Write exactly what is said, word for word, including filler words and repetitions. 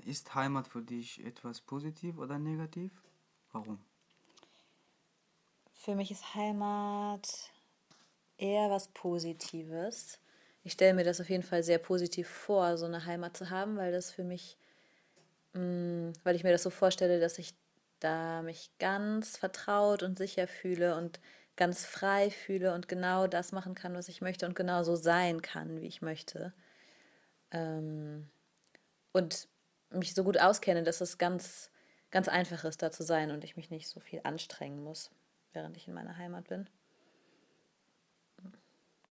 ist Heimat für dich etwas positiv oder negativ? Warum? Für mich ist Heimat eher was Positives. Ich stelle mir das auf jeden Fall sehr positiv vor, so eine Heimat zu haben, weil das für mich, mh, weil ich mir das so vorstelle, dass ich da mich ganz vertraut und sicher fühle und ganz frei fühle und genau das machen kann, was ich möchte und genau so sein kann, wie ich möchte. Ähm, und mich so gut auskenne, dass es ganz, ganz einfach ist, da zu sein und ich mich nicht so viel anstrengen muss, während ich in meiner Heimat bin.